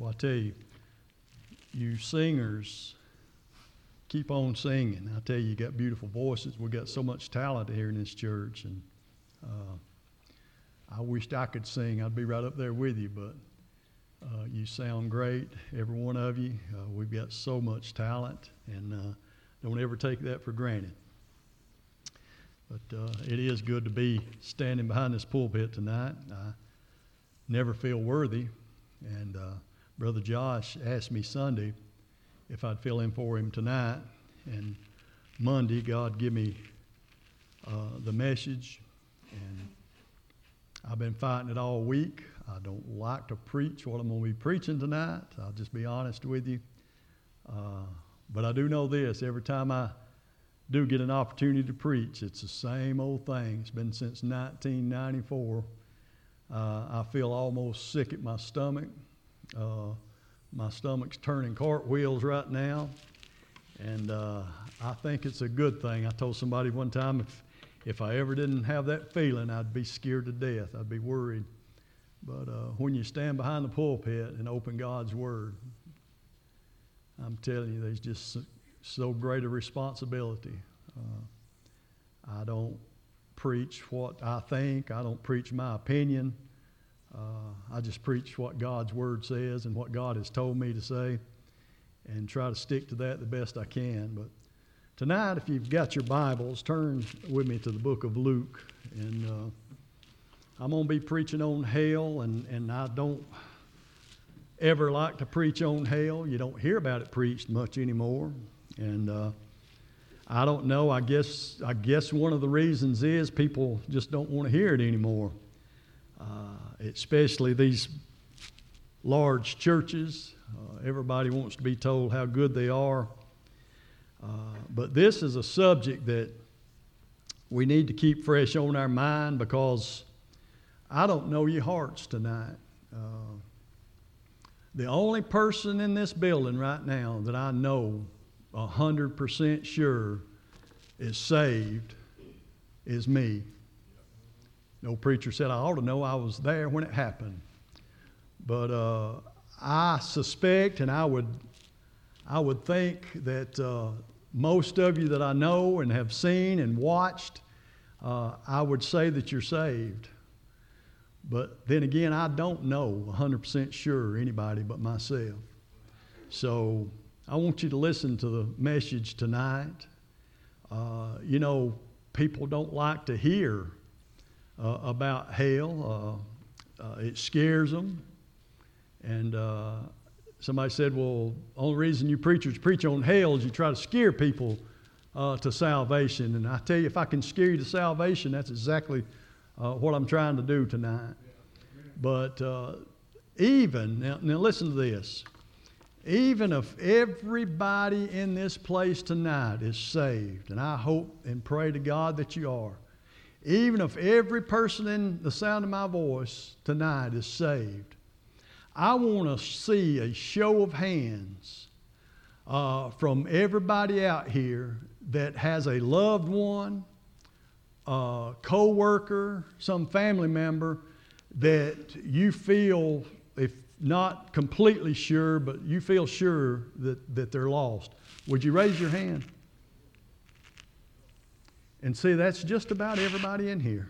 Well, I tell you, you singers, keep on singing. I tell you, you got beautiful voices. We got so much talent here in this church, and I wished I could sing. I'd be right up there with you, but you sound great, every one of you. We've got so much talent, and don't ever take that for granted. But it is good to be standing behind this pulpit tonight. I never feel worthy, and Brother Josh asked me Sunday if I'd fill in for him tonight, and Monday God give me the message, and I've been fighting it all week. I don't like to preach what I'm going to be preaching tonight. I'll just be honest with you. But I do know this, every time I do get an opportunity to preach, it's the same old thing. It's been since 1994. I feel almost sick at my stomach. My stomach's turning cartwheels right now, and I think it's a good thing. I told somebody one time if I ever didn't have that feeling, I'd be scared to death. I'd be worried. But when you stand behind the pulpit and open God's Word, I'm telling you, there's just so great a responsibility. I don't preach what I think. I don't preach my opinion. I just preach what God's Word says and what God has told me to say, and try to stick to that the best I can. But tonight, if you've got your Bibles, turn with me to the book of Luke. And I'm going to be preaching on hell, and I don't ever like to preach on hell. You don't hear about it preached much anymore. And I don't know. I guess one of the reasons is people just don't want to hear it anymore. Especially these large churches. Everybody wants to be told how good they are. But this is a subject that we need to keep fresh on our mind, because I don't know your hearts tonight. The only person in this building right now that I know 100% sure is saved is me. No preacher said I ought to know. I was there when it happened. But I suspect, and I would think that most of you that I know and have seen and watched, I would say that you're saved. But then again, I don't know 100% sure anybody but myself. So I want you to listen to the message tonight. People don't like to hear about hell. It scares them. And somebody said, well, the only reason you preachers preach on hell is you try to scare people to salvation. And I tell you, if I can scare you to salvation, that's exactly what I'm trying to do tonight. But now listen to this. Even if everybody in this place tonight is saved, and I hope and pray to God that you are, even if every person in the sound of my voice tonight is saved, I want to see a show of hands from everybody out here that has a loved one, a co-worker, some family member that you feel, if not completely sure, but you feel sure that they're lost. Would you raise your hand? And see, that's just about everybody in here.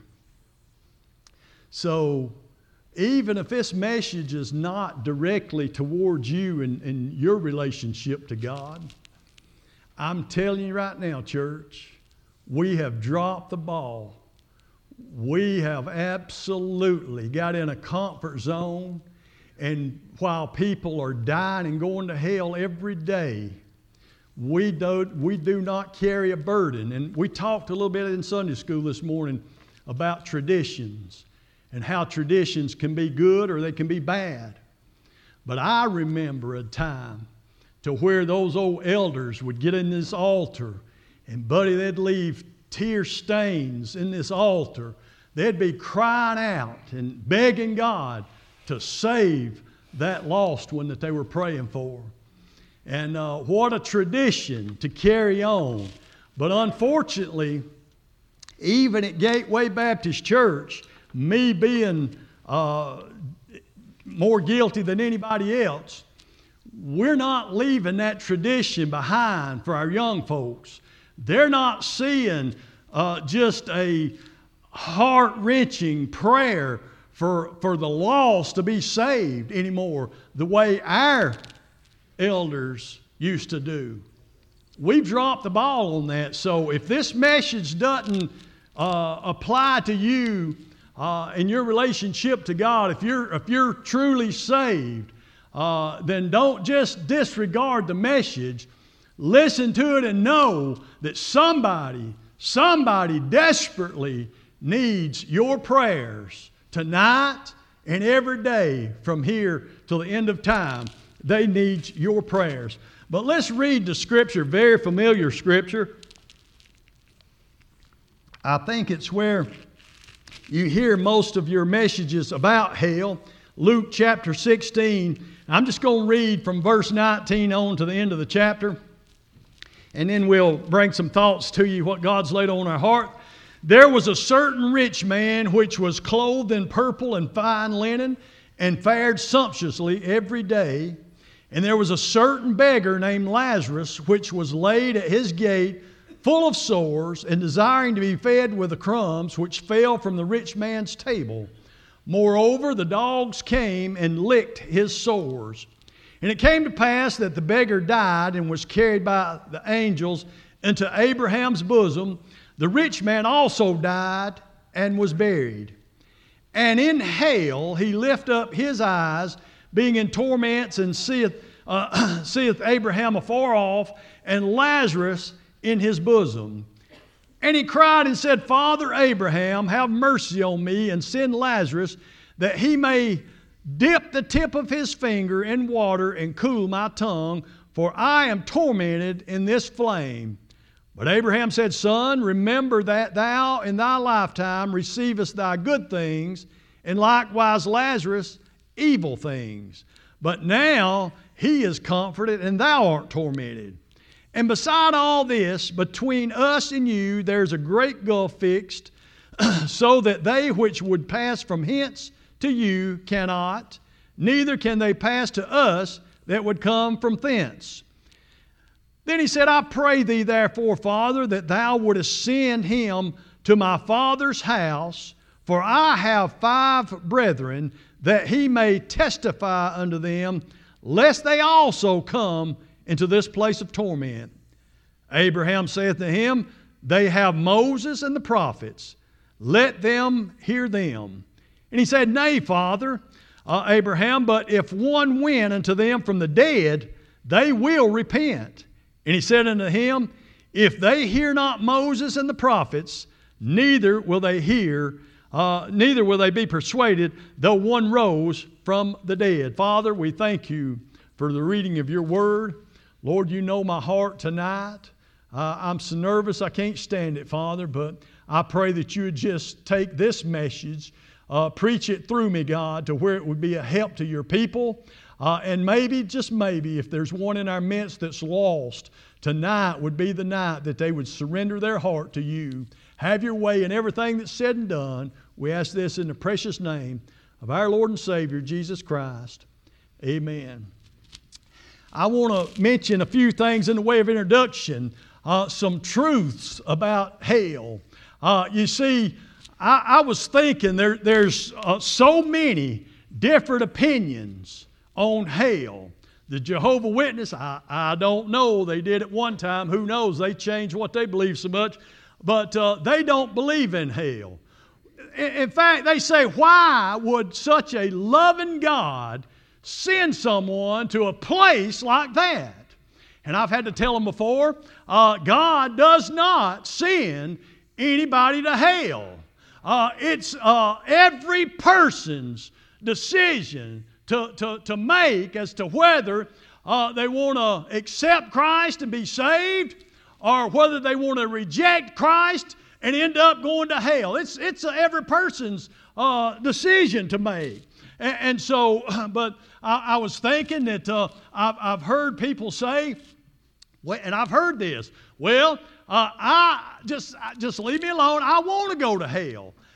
So even if this message is not directly towards you and your relationship to God, I'm telling you right now, church, we have dropped the ball. We have absolutely got in a comfort zone, and while people are dying and going to hell every day, we do not carry a burden. And we talked a little bit in Sunday school this morning about traditions and how traditions can be good or they can be bad. But I remember a time to where those old elders would get in this altar, and buddy, they'd leave tear stains in this altar. They'd be crying out and begging God to save that lost one that they were praying for. And what a tradition to carry on. But unfortunately, even at Gateway Baptist Church, me being more guilty than anybody else. We're not leaving that tradition behind for our young folks. They're not seeing just a heart-wrenching prayer for the lost to be saved anymore the way our elders used to do. We've dropped the ball on that. So if this message doesn't apply to you in your relationship to God, if you're truly saved, then don't just disregard the message. Listen to it and know that somebody desperately needs your prayers tonight and every day from here till the end of time. They need your prayers. But let's read the scripture, very familiar scripture. I think it's where you hear most of your messages about hell. Luke chapter 16. I'm just going to read from verse 19 on to the end of the chapter. And then we'll bring some thoughts to you, what God's laid on our heart. There was a certain rich man which was clothed in purple and fine linen, and fared sumptuously every day. And there was a certain beggar named Lazarus, which was laid at his gate, full of sores, and desiring to be fed with the crumbs which fell from the rich man's table. Moreover, the dogs came and licked his sores. And it came to pass that the beggar died and was carried by the angels into Abraham's bosom. The rich man also died and was buried. And in hell he lift up his eyes, being in torments, and seeth Abraham afar off, and Lazarus in his bosom. And he cried and said, Father Abraham, have mercy on me, and send Lazarus, that he may dip the tip of his finger in water and cool my tongue, for I am tormented in this flame. But Abraham said, Son, remember that thou in thy lifetime receivest thy good things, and likewise Lazarus evil things. But now he is comforted, and thou art tormented. And beside all this, between us and you, there's a great gulf fixed, so that they which would pass from hence to you cannot, neither can they pass to us that would come from thence. Then he said, I pray thee therefore, Father, that thou wouldest send him to my father's house, for I have 5 brethren, that he may testify unto them, lest they also come into this place of torment. Abraham saith to him, They have Moses and the prophets. Let them hear them. And he said, Nay, Father, Abraham, but if one went unto them from the dead, they will repent. And he said unto him, If they hear not Moses and the prophets, neither will they be persuaded, though one rose from the dead. Father, we thank you for the reading of your word. Lord, you know my heart tonight. I'm so nervous I can't stand it, Father, but I pray that you would just take this message, preach it through me, God, to where it would be a help to your people. And maybe, just maybe, if there's one in our midst that's lost, tonight would be the night that they would surrender their heart to you. Have your way in everything that's said and done. We ask this in the precious name of our Lord and Savior, Jesus Christ. Amen. I want to mention a few things in the way of introduction, some truths about hell. You see, I was thinking there's so many different opinions on hell. The Jehovah's Witness, I don't know. They did at one time. Who knows? They changed what they believe so much. But they don't believe in hell. In fact, they say, why would such a loving God send someone to a place like that? And I've had to tell them before, God does not send anybody to hell. It's every person's decision to make as to whether they want to accept Christ and be saved, or whether they want to reject Christ and end up going to hell. It's every person's decision to make. And so, but I was thinking that I've heard people say, and I've heard this, well, I just leave me alone. I want to go to hell.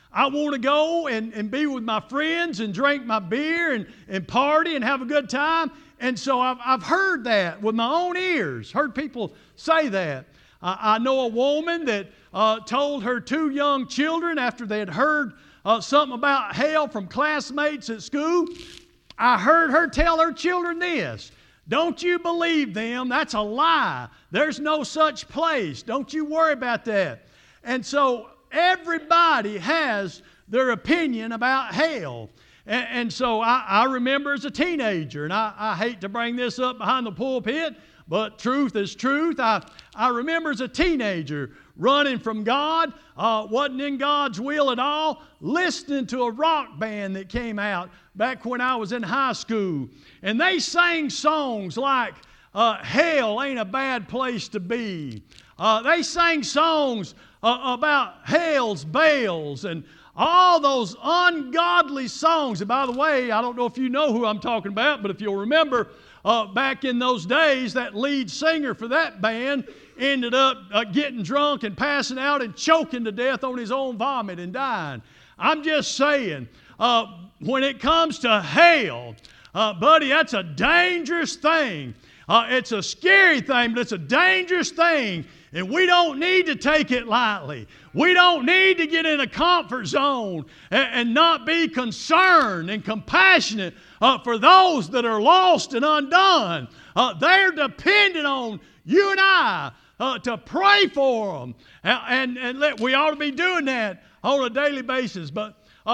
I want to go and be with my friends and drink my beer and party and have a good time. And so I've heard that with my own ears, heard people say that. I know a woman that told her 2 young children after they had heard something about hell from classmates at school. I heard her tell her children this: don't you believe them? That's a lie. There's no such place. Don't you worry about that. And so everybody has their opinion about hell. And so I remember as a teenager, and I hate to bring this up behind the pulpit, but truth is truth. I remember as a teenager running from God, wasn't in God's will at all, listening to a rock band that came out back when I was in high school. And they sang songs like, hell ain't a bad place to be. They sang songs about hell's bells and all those ungodly songs. And by the way, I don't know if you know who I'm talking about, but if you'll remember, back in those days, that lead singer for that band ended up getting drunk and passing out and choking to death on his own vomit and dying. I'm just saying, when it comes to hell, buddy, that's a dangerous thing. It's a scary thing, but it's a dangerous thing. And we don't need to take it lightly. We don't need to get in a comfort zone and not be concerned and compassionate for those that are lost and undone. They're dependent on you and I to pray for them. We ought to be doing that on a daily basis. But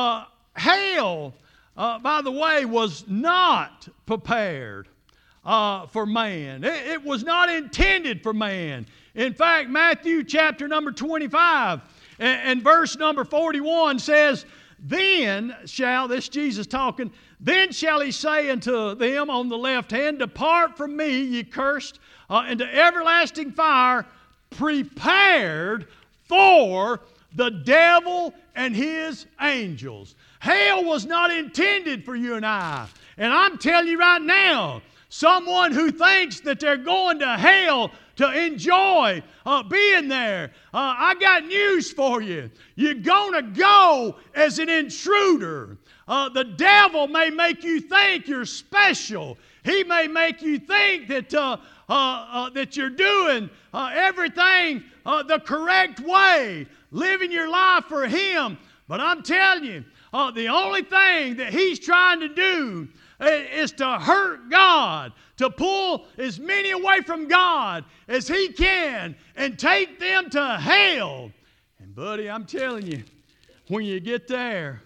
hell, by the way, was not prepared for man. It was not intended for man. In fact, Matthew chapter number 25 and verse number 41 says, then shall, this Jesus talking, then shall he say unto them on the left hand, depart from me, ye cursed, into everlasting fire, prepared for the devil and his angels. Hell was not intended for you and I. And I'm telling you right now, someone who thinks that they're going to hell to enjoy being there, I got news for you. You're going to go as an intruder. The devil may make you think you're special. He may make you think that that you're doing everything the correct way, living your life for him. But I'm telling you, the only thing that he's trying to do is to hurt God, to pull as many away from God as he can and take them to hell. And buddy, I'm telling you, when you get there,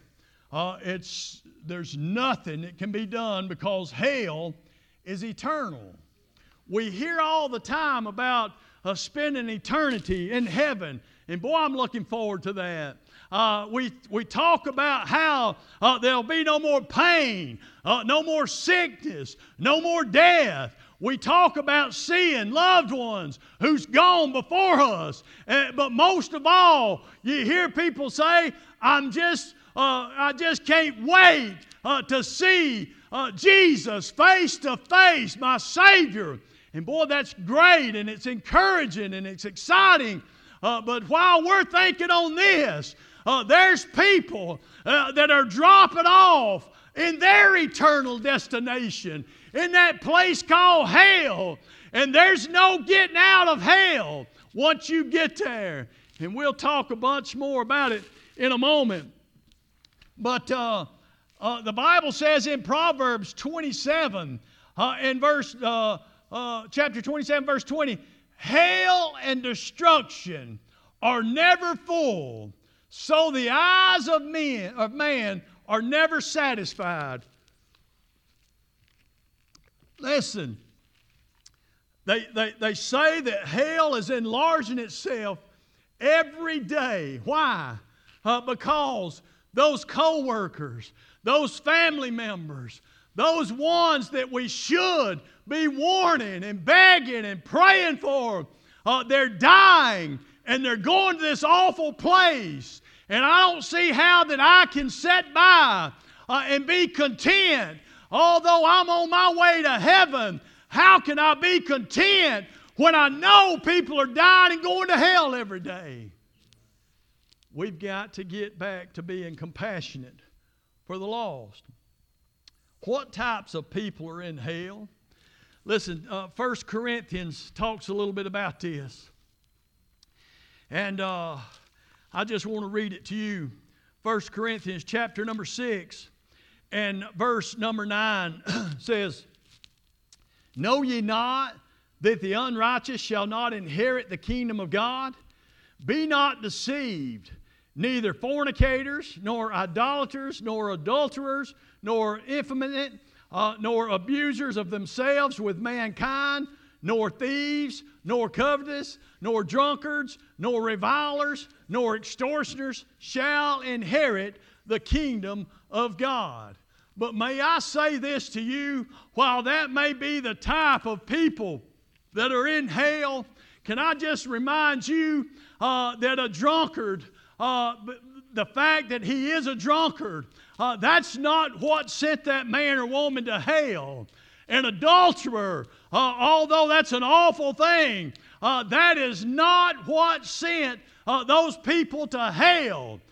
there's nothing that can be done because hell is eternal. We hear all the time about spending eternity in heaven, and boy, I'm looking forward to that. We talk about how there'll be no more pain, no more sickness, no more death. We talk about seeing loved ones who's gone before us. But most of all, you hear people say, I just can't wait to see Jesus face to face, my Savior. And boy, that's great, and it's encouraging, and it's exciting. But while we're thinking on this, there's people that are dropping off in their eternal destination, in that place called hell. And there's no getting out of hell once you get there. And we'll talk a bunch more about it in a moment. But the Bible says in Proverbs 27, chapter 27, verse 20, hell and destruction are never full, so the eyes of man are never satisfied. Listen, they say that hell is enlarging itself every day. Why? Because those co-workers, those family members, those ones that we should be warning and begging and praying for, they're dying and they're going to this awful place. And I don't see how that I can sit by and be content. Although I'm on my way to heaven, how can I be content when I know people are dying and going to hell every day? we've got to get back to being compassionate for the lost. What types of people are in hell? Listen, 1 Corinthians talks a little bit about this. And I just want to read it to you. 1 Corinthians chapter number 6 and verse number 9 says, "Know ye not that the unrighteous shall not inherit the kingdom of God? Be not deceived, neither fornicators, nor idolaters, nor adulterers, nor effeminate, nor abusers of themselves with mankind, nor thieves, nor covetous, nor drunkards, nor revilers, nor extortioners shall inherit the kingdom of God." But may I say this to you, while that may be the type of people that are in hell, can I just remind you that a drunkard, the fact that he is a drunkard, that's not what sent that man or woman to hell. An adulterer, although that's an awful thing, that is not what sent those people to hell.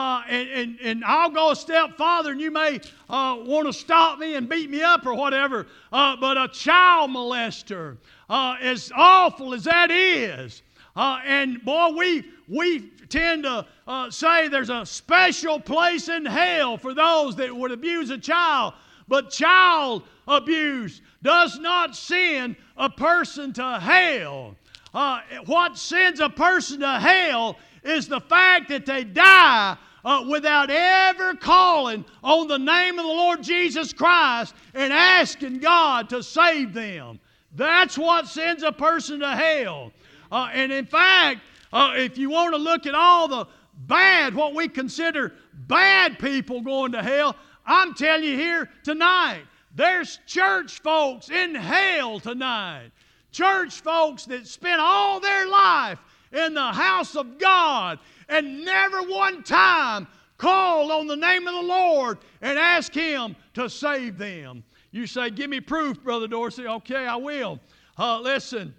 And I'll go a step farther, and you may want to stop me and beat me up or whatever, but a child molester, as awful as that is, and boy, we tend to say there's a special place in hell for those that would abuse a child. But child abuse does not send a person to hell. What sends a person to hell is the fact that they die without ever calling on the name of the Lord Jesus Christ and asking God to save them. That's what sends a person to hell. And in fact, if you want to look at all the bad, what we consider bad people going to hell, I'm telling you here tonight, there's church folks in hell tonight. Church folks that spent all their life in the house of God and never one time called on the name of the Lord and asked Him to save them. You say, "Give me proof, Brother Dorsey." Okay, I will. Listen,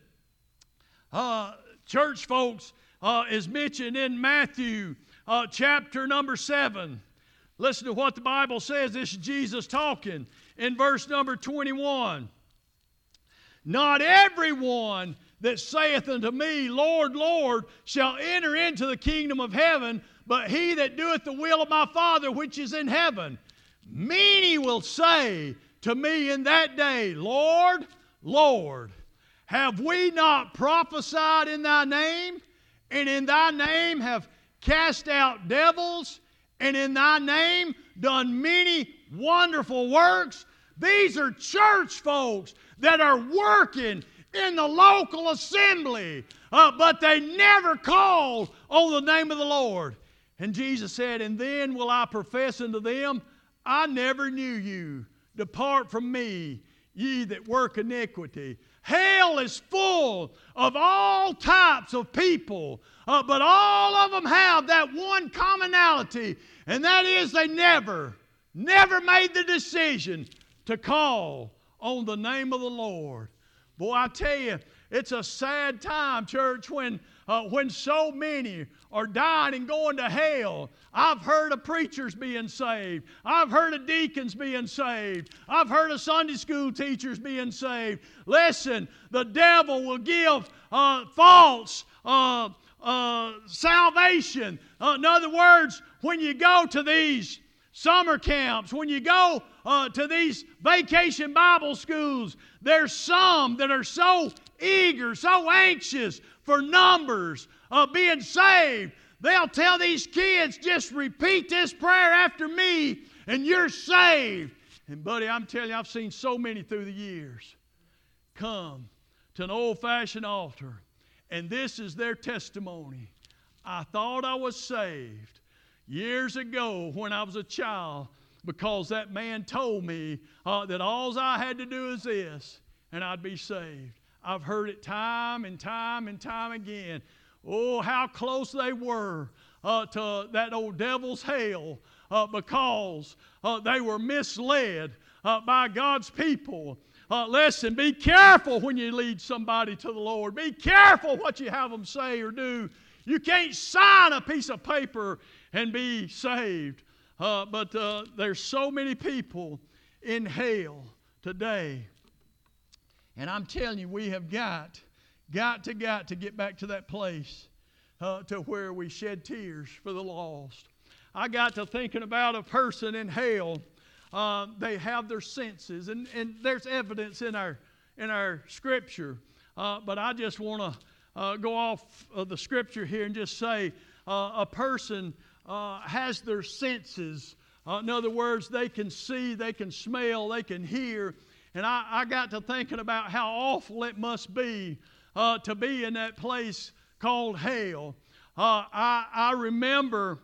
church folks is mentioned in Matthew chapter number 7. Listen to what the Bible says. This is Jesus talking in verse number 21. "Not everyone that saith unto me, Lord, Lord, shall enter into the kingdom of heaven, but he that doeth the will of my Father which is in heaven. Many will say to me in that day, Lord, Lord, have we not prophesied in thy name? And in thy name have cast out devils? And in thy name done many wonderful works?" These are church folks that are working in the local assembly, but they never call on the name of the Lord. And Jesus said, "And then will I profess unto them, I never knew you. Depart from me, ye that work iniquity." Hell is full of all types of people, but all of them have that one commonality, and that is they never made the decision to call on the name of the Lord. Boy, I tell you, it's a sad time, church, when so many are dying and going to hell. I've heard of preachers being saved. I've heard of deacons being saved. I've heard of Sunday school teachers being saved. Listen, the devil will give false salvation. In other words, when you go to these summer camps, when you go to these vacation Bible schools, there's some that are so eager, so anxious for numbers being saved. They'll tell these kids, "Just repeat this prayer after me and you're saved." And buddy, I'm telling you, I've seen so many through the years come to an old-fashioned altar, and this is their testimony. "I thought I was saved years ago when I was a child, because that man told me that all I had to do is this, and I'd be saved." I've heard it time and time and time again. Oh, how close they were to that old devil's hell because they were misled by God's people. Listen, be careful when you lead somebody to the Lord. Be careful what you have them say or do. You can't sign a piece of paper and be saved. But there's so many people in hell today. And I'm telling you, we have got to get back to that place to where we shed tears for the lost. I got to thinking about a person in hell. They have their senses, and there's evidence in our scripture. But I just want to go off of the scripture here and just say a person has their senses. In other words, they can see, they can smell, they can hear. And I got to thinking about how awful it must be to be in that place called hell. I remember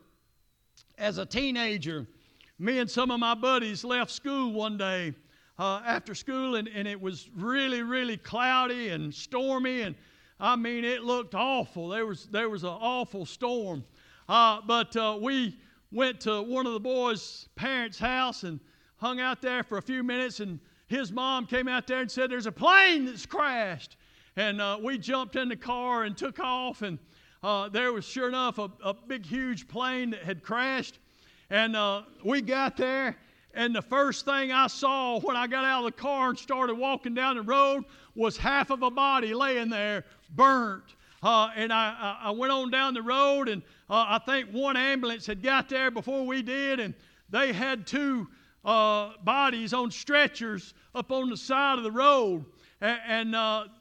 as a teenager, me and some of my buddies left school one day after school, and it was really, really cloudy and stormy, and I mean, it looked awful. There was an awful storm. But we went to one of the boys' parents' house and hung out there for a few minutes, and his mom came out there and said, "There's a plane that's crashed." And we jumped in the car and took off, and there was, sure enough, a big, huge plane that had crashed. And we got there, and the first thing I saw when I got out of the car and started walking down the road was half of a body laying there, burnt. And I went on down the road, and I think one ambulance had got there before we did, and they had two bodies on stretchers up on the side of the road. And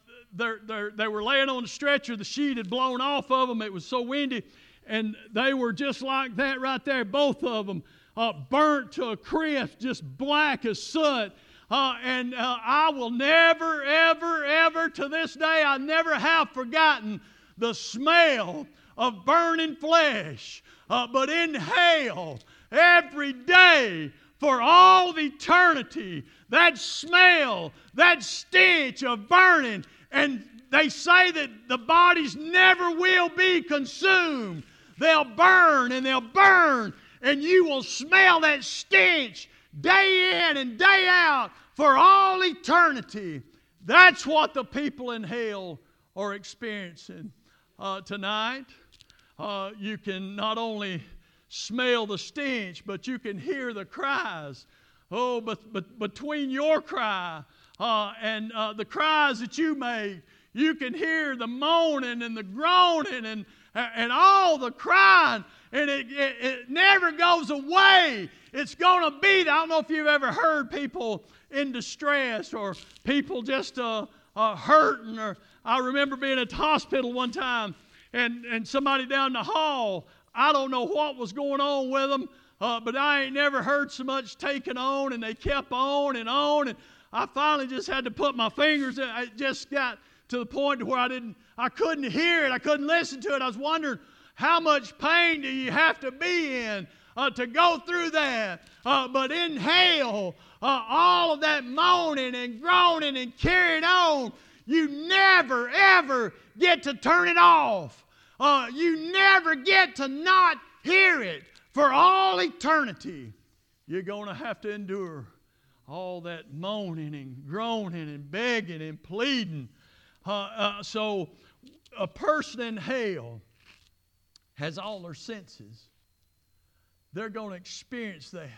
they were laying on the stretcher. The sheet had blown off of them. It was so windy. And they were just like that right there, both of them, burnt to a crisp, just black as soot. And I will never, ever, ever, to this day, I never have forgotten the smell of burning flesh. But in hell, every day, for all of eternity, that smell, that stench of burning, and they say that the bodies never will be consumed. They'll burn and they'll burn, and you will smell that stench day in and day out for all eternity. That's what the people in hell are experiencing tonight. You can not only smell the stench, but you can hear the cries. Oh, but between your cry and the cries that you make, you can hear the moaning and the groaning and all the crying, and it never goes away. It's going to be. I don't know if you've ever heard people in distress or people just hurting. Or I remember being at the hospital one time, and somebody down the hall, I don't know what was going on with them, but I ain't never heard so much taking on, and they kept on, and I finally just had to put my fingers in. I just got to the point where I couldn't hear it. I couldn't listen to it. I was wondering, how much pain do you have to be in to go through that? But in hell, all of that moaning and groaning and carrying on, you never, ever get to turn it off. You never get to not hear it for all eternity. You're going to have to endure all that moaning and groaning and begging and pleading. So a person in hell has all their senses. They're going to experience that.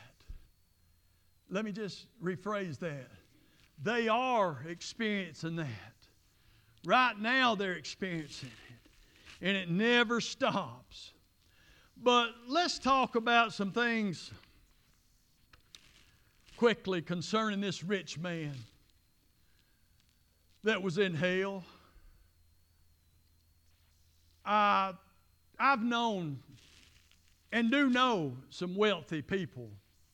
Let me just rephrase that. They are experiencing that. Right now they're experiencing it. And it never stops. But let's talk about some things quickly concerning this rich man that was in hell. I've known and do know some wealthy people.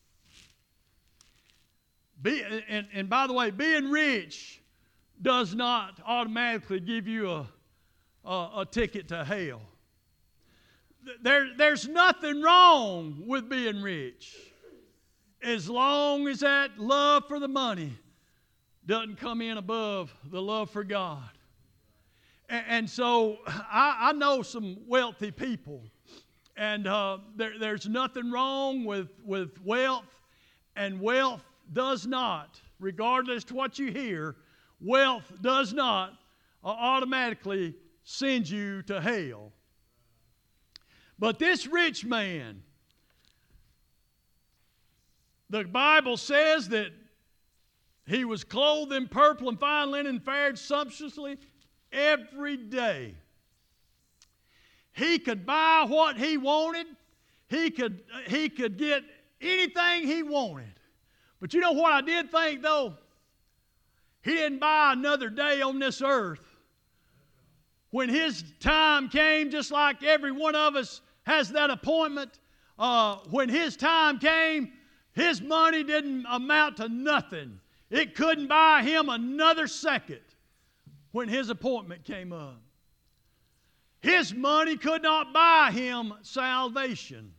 And by the way, being rich does not automatically give you a ticket to hell. There's nothing wrong with being rich, as long as that love for the money doesn't come in above the love for God. And so I know some wealthy people, and there's nothing wrong with wealth, and wealth does not, regardless to what you hear, wealth does not automatically send you to hell. But this rich man, the Bible says that he was clothed in purple and fine linen, fared sumptuously every day. He could buy what he wanted. He could get anything he wanted. But you know what I did think, though? He didn't buy another day on this earth. When his time came, just like every one of us has that appointment, when his time came, his money didn't amount to nothing. It couldn't buy him another second when his appointment came up. His money could not buy him salvation.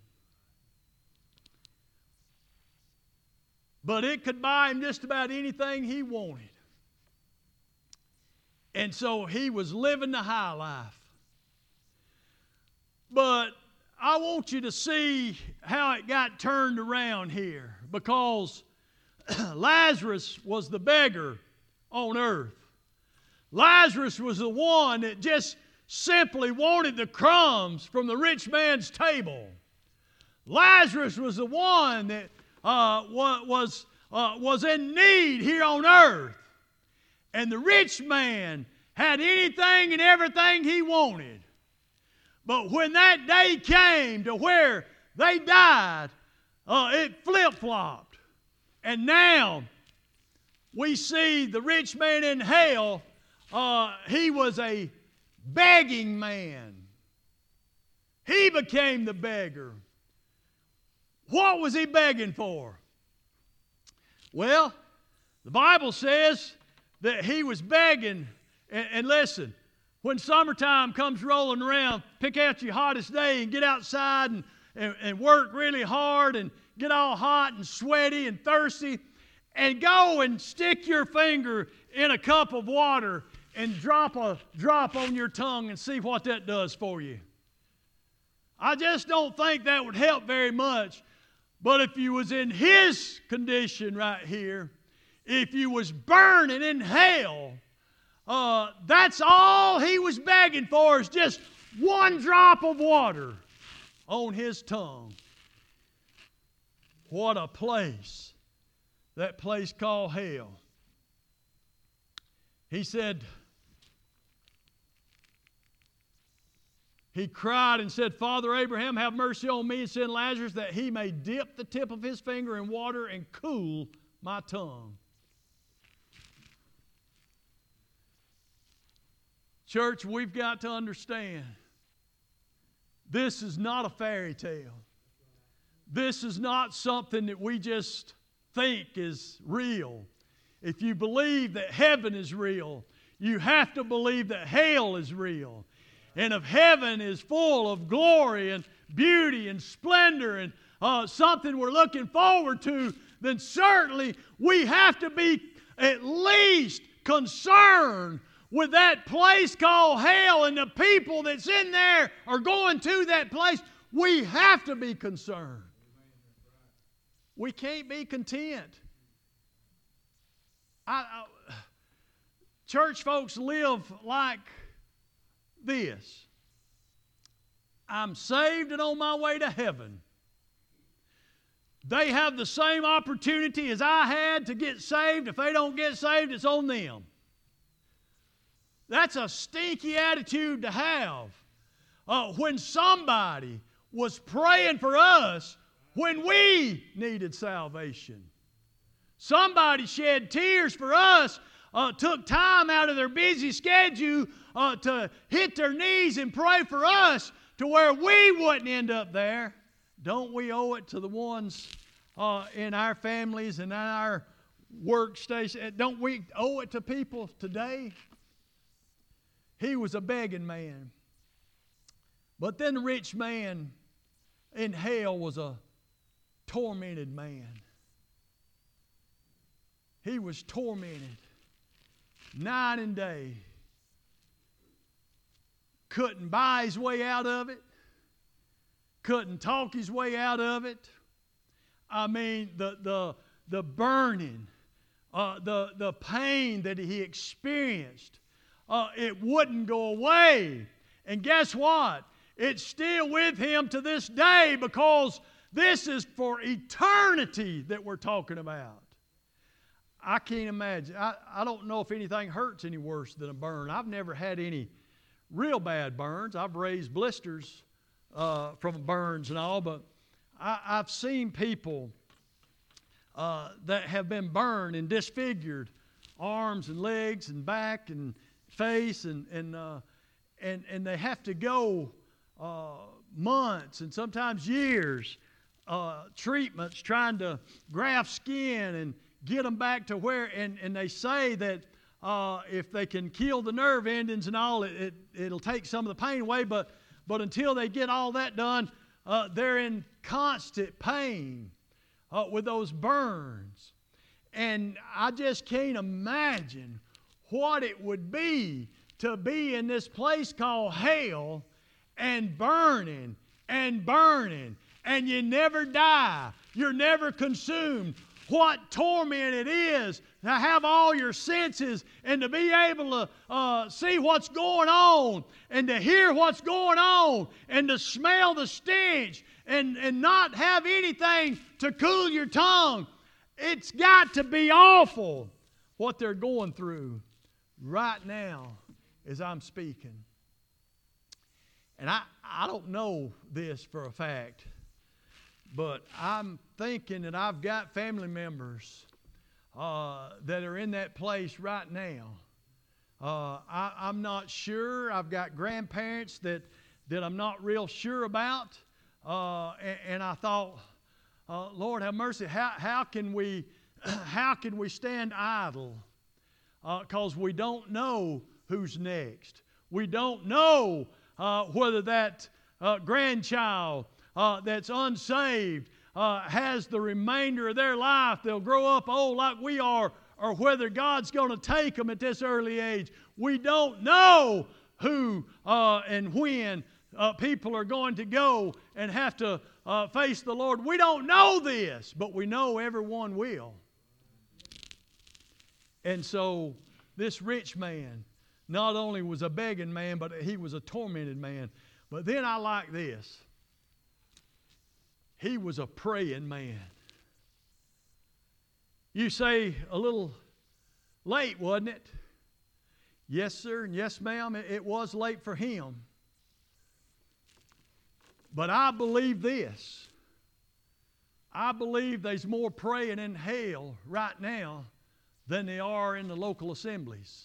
But it could buy him just about anything he wanted. And so he was living the high life. But I want you to see how it got turned around here, because Lazarus was the beggar on earth. Lazarus was the one that just simply wanted the crumbs from the rich man's table. Lazarus was the one that was in need here on earth. And the rich man had anything and everything he wanted. But when that day came to where they died, it flip-flopped. And now we see the rich man in hell, he was a begging man. He became the beggar. What was he begging for? Well, the Bible says that he was begging, and listen, when summertime comes rolling around, pick out your hottest day and get outside and work really hard and get all hot and sweaty and thirsty, and go and stick your finger in a cup of water and drop a drop on your tongue and see what that does for you. I just don't think that would help very much. But if you was in his condition right here, if you was burning in hell, that's all he was begging for, is just one drop of water on his tongue. What a place. That place called hell. He said, he cried and said, Father Abraham, have mercy on me and send Lazarus that he may dip the tip of his finger in water and cool my tongue. Church, we've got to understand, this is not a fairy tale. This is not something that we just think is real. If you believe that heaven is real, you have to believe that hell is real. And if heaven is full of glory and beauty and splendor and something we're looking forward to, then certainly we have to be at least concerned with that place called hell, and the people that's in there are going to that place. We have to be concerned. We can't be content. Church folks live like this. I'm saved and on my way to heaven. They have the same opportunity as I had to get saved. If they don't get saved, it's on them. That's a stinky attitude to have. When somebody was praying for us when we needed salvation. Somebody shed tears for us, took time out of their busy schedule to hit their knees and pray for us to where we wouldn't end up there. Don't we owe it to the ones in our families and in our workstation? Don't we owe it to people today? He was a begging man. But then the rich man in hell was a tormented man. He was tormented night and day. Couldn't buy his way out of it. Couldn't talk his way out of it. I mean, the burning, the pain that he experienced, it wouldn't go away. And guess what? it's still with him to this day, because this is for eternity that we're talking about. I can't imagine. I don't know if anything hurts any worse than a burn. I've never had any real bad burns. I've raised blisters from burns and all, but I've seen people that have been burned and disfigured, arms and legs and back and face, and they have to go months and sometimes years treatments trying to graft skin and get them back to where, and they say that if they can kill the nerve endings and all, it'll take some of the pain away, but until they get all that done, they're in constant pain with those burns. And I just can't imagine what it would be to be in this place called hell and burning, and you never die. You're never consumed. What torment it is to have all your senses and to be able to see what's going on and to hear what's going on and to smell the stench and not have anything to cool your tongue. It's got to be awful what they're going through right now as I'm speaking. And I don't know this for a fact, but I'm thinking that I've got family members that are in that place right now. I'm not sure. I've got grandparents that I'm not real sure about. And I thought, Lord have mercy, how can we stand idle? Because we don't know who's next. We don't know whether that grandchild that's unsaved has the remainder of their life. They'll grow up old like we are, or whether God's going to take them at this early age. We don't know who and when people are going to go and have to face the Lord. We don't know this, but we know everyone will. And so this rich man not only was a begging man, but he was a tormented man. But then I like this. He was a praying man. You say a little late, wasn't it? Yes, sir, and yes, ma'am, it was late for him. But I believe this. I believe there's more praying in hell right now than there are in the local assemblies.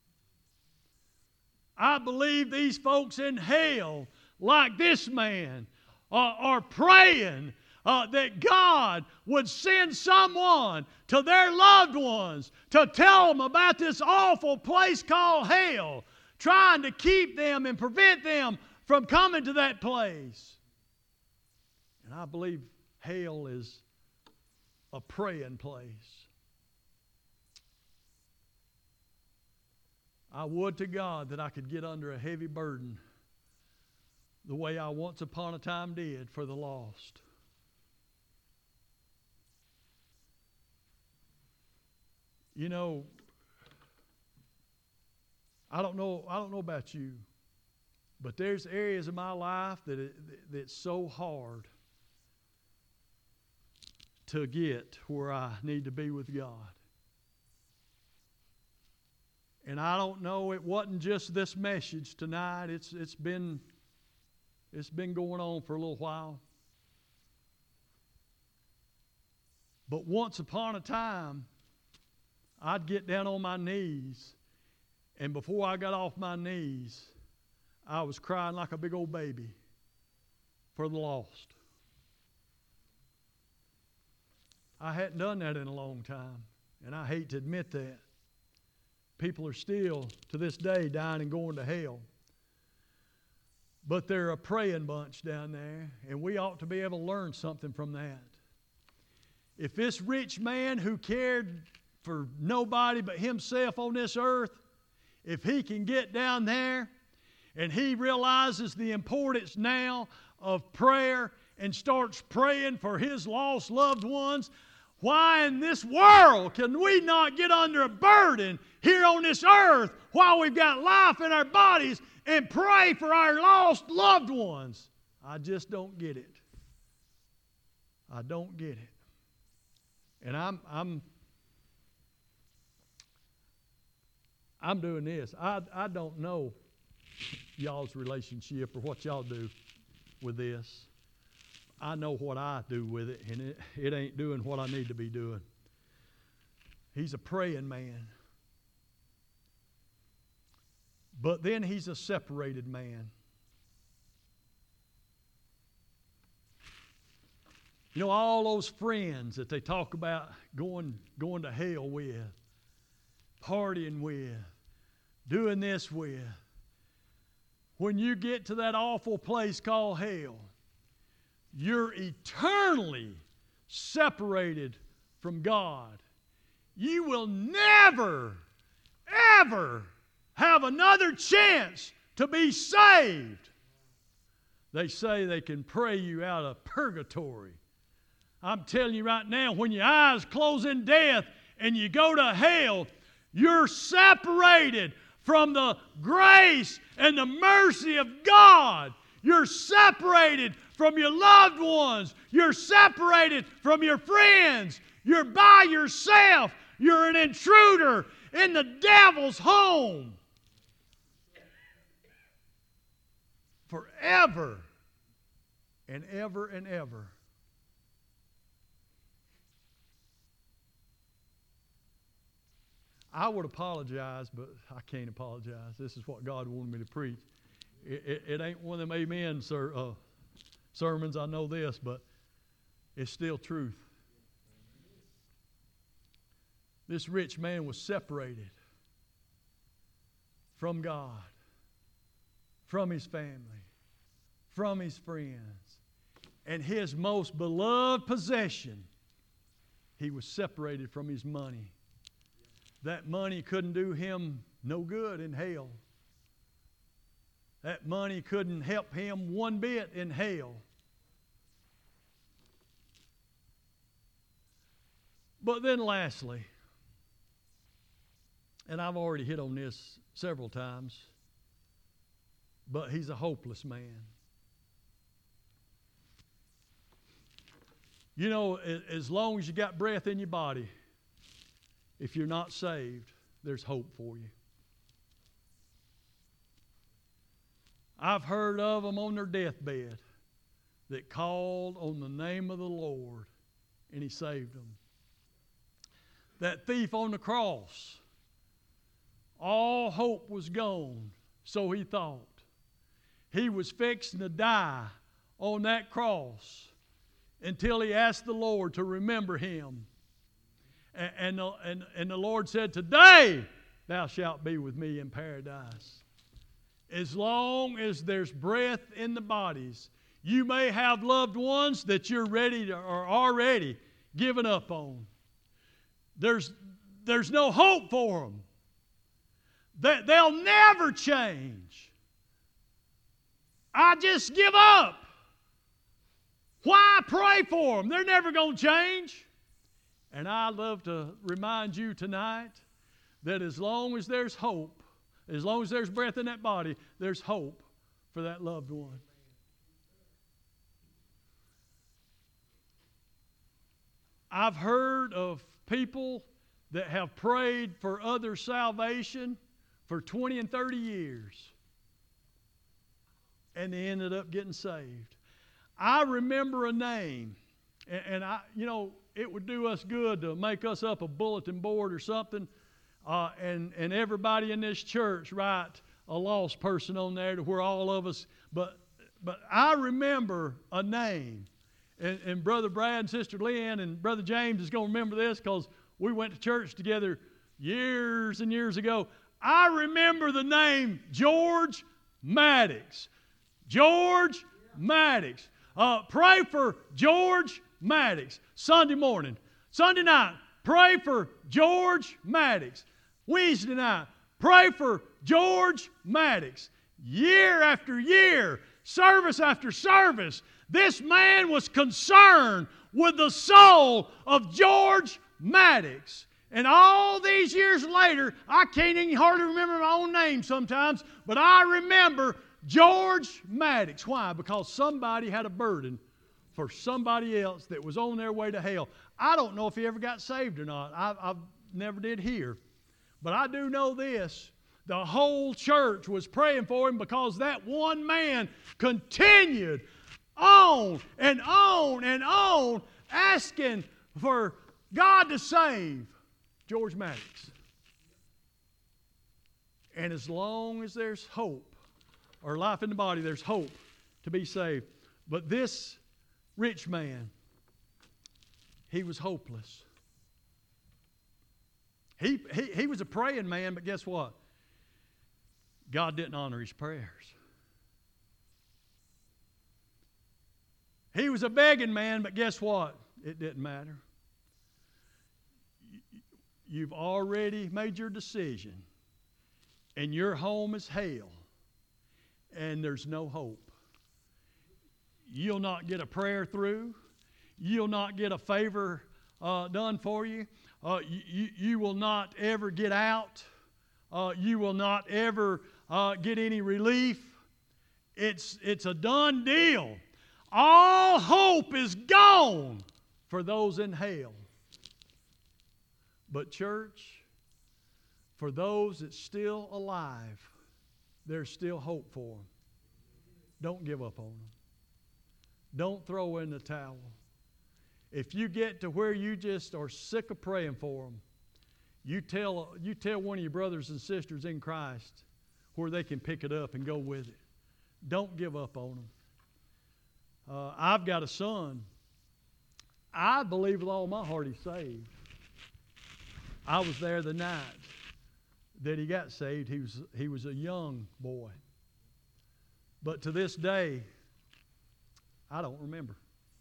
I believe these folks in hell, like this man, are praying that God would send someone to their loved ones to tell them about this awful place called hell, trying to keep them and prevent them from coming to that place. And I believe hell is a praying place. I would to God that I could get under a heavy burden the way I once upon a time did for the lost. You know, I don't know about you, but there's areas of my life that's so hard to get where I need to be with God. And I don't know, it wasn't just this message tonight. It's been going on for a little while. But once upon a time, I'd get down on my knees, and before I got off my knees, I was crying like a big old baby for the lost. I hadn't done that in a long time, and I hate to admit that. People are still, to this day, dying and going to hell. But they're a praying bunch down there, and we ought to be able to learn something from that. If this rich man who cared for nobody but himself on this earth, if he can get down there and he realizes the importance now of prayer and starts praying for his lost loved ones, Why in this world can we not get under a burden here on this earth while we've got life in our bodies and pray for our lost loved ones? I just don't get it. I don't get it. And I'm doing this. I don't know y'all's relationship or what y'all do with this. I know what I do with it, and it ain't doing what I need to be doing. He's a praying man. But then he's a separated man. You know, all those friends that they talk about going to hell with, partying with, doing this with. When you get to that awful place called hell, you're eternally separated from God. You will never, ever have another chance to be saved. They say they can pray you out of purgatory. I'm telling you right now, when your eyes close in death and you go to hell, you're separated from the grace and the mercy of God. You're separated from your loved ones. You're separated from your friends. You're by yourself. You're an intruder in the devil's home. Forever and ever and ever. I would apologize, but I can't apologize. This is what God wanted me to preach. It ain't one of them amen sermons, I know this, but it's still truth. This rich man was separated from God, from his family, from his friends, and his most beloved possession, he was separated from his money. That money couldn't do him no good in hell. That money couldn't help him one bit in hell. But then lastly, and I've already hit on this several times, but he's a hopeless man. You know, as long as you got breath in your body, if you're not saved, there's hope for you. I've heard of them on their deathbed that called on the name of the Lord and he saved them. That thief on the cross, all hope was gone, so he thought. He was fixing to die on that cross until he asked the Lord to remember him. And the Lord said, "Today thou shalt be with me in paradise." As long as there's breath in the bodies, you may have loved ones that you're ready to, or already given up on. There's no hope for them. They'll never change. I just give up. Why pray for them? They're never going to change. And I'd love to remind you tonight that as long as there's hope, as long as there's breath in that body, there's hope for that loved one. I've heard of people that have prayed for other salvation for 20 and 30 years, and they ended up getting saved. I remember a name, and it would do us good to make us up a bulletin board or something, and everybody in this church write a lost person on there to where all of us, but I remember a name, and Brother Brad and Sister Lynn and Brother James is going to remember this because we went to church together years and years ago. I remember the name George Maddox. George Maddox. Pray for George Maddox. Sunday morning. Sunday night, pray for George Maddox. Wednesday night, pray for George Maddox. Year after year, service after service, this man was concerned with the soul of George Maddox. And all these years later, I can't even hardly remember my own name sometimes, but I remember George Maddox. Why? Because somebody had a burden for somebody else that was on their way to hell. I don't know if he ever got saved or not. I never did hear. But I do know this. The whole church was praying for him because that one man continued on and on and on asking for God to save George Maddox. And as long as there's hope, or life in the body, there's hope to be saved. But this rich man, he was hopeless. He was a praying man, but guess what? God didn't honor his prayers. He was a begging man, but guess what? It didn't matter. You've already made your decision, and your home is hell, and there's no hope. You'll not get a prayer through. You'll not get a favor done for you. You will not ever get out. You will not ever get any relief. It's a done deal. All hope is gone for those in hell. But church, for those that's still alive, there's still hope for them. Don't give up on them. Don't throw in the towel. If you get to where you just are sick of praying for them, you tell one of your brothers and sisters in Christ where they can pick it up and go with it. Don't give up on them. I've got a son. I believe with all my heart he's saved. I was there the night that he got saved. He was a young boy. But to this day, I don't remember.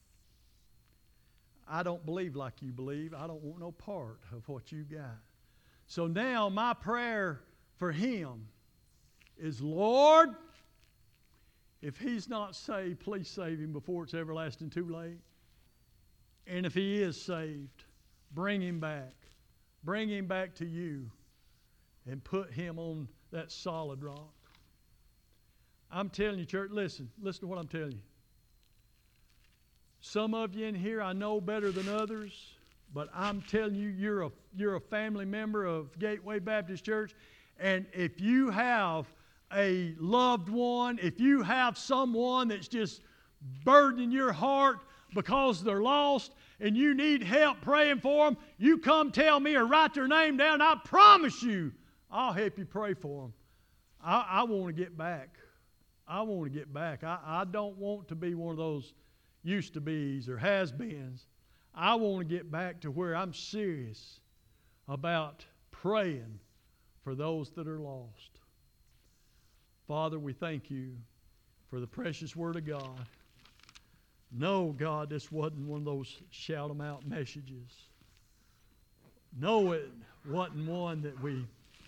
I don't believe like you believe. I don't want no part of what you got. So now my prayer for him is, Lord, if he's not saved, please save him before it's everlasting too late. And if he is saved, bring him back. Bring him back to you and put him on that solid rock. I'm telling you, church, listen to what I'm telling you. Some of you in here I know better than others, but I'm telling you, you're a family member of Gateway Baptist Church, and if you have a loved one, if you have someone that's just burdening your heart because they're lost and you need help praying for them, you come tell me or write their name down, and I promise you I'll help you pray for them. I want to get back. I want to get back. I don't want to be one of those used to be's or has-beens. I want to get back to where I'm serious about praying for those that are lost. Father, we thank you for the precious Word of God. No, God, this wasn't one of those shout-em-out messages. No, it wasn't one that we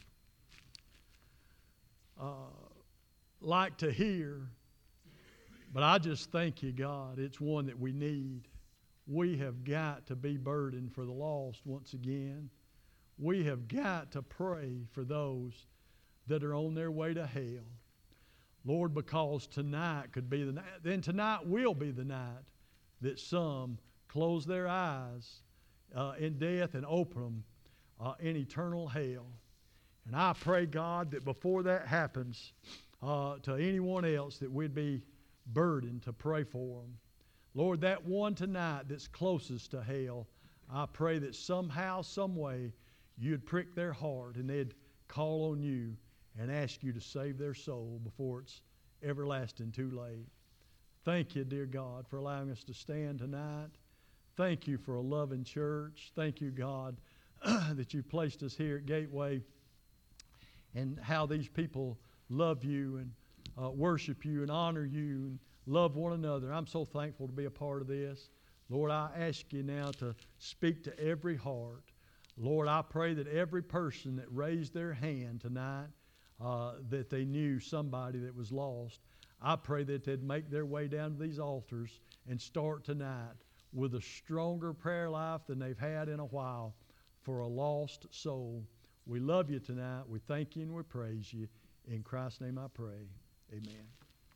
like to hear. But I just thank you, God. It's one that we need. We have got to be burdened for the lost once again. We have got to pray for those that are on their way to hell. Lord, because tonight could be the night, then tonight will be the night that some close their eyes in death and open them in eternal hell. And I pray, God, that before that happens to anyone else, that we'd be burdened to pray for them. Lord, that one tonight that's closest to hell, I pray that somehow, some way, you'd prick their heart and they'd call on you and ask you to save their soul before it's everlasting too late. Thank you, dear God, for allowing us to stand tonight. Thank you for a loving church. Thank you, God, that you placed us here at Gateway, and how these people love you and worship you and honor you and love one another. I'm so thankful to be a part of this. Lord, I ask you now to speak to every heart. Lord, I pray that every person that raised their hand tonight, that they knew somebody that was lost, I pray that they'd make their way down to these altars and start tonight with a stronger prayer life than they've had in a while for a lost soul. We love you tonight. We thank you and we praise you. In Christ's name I pray. Amen.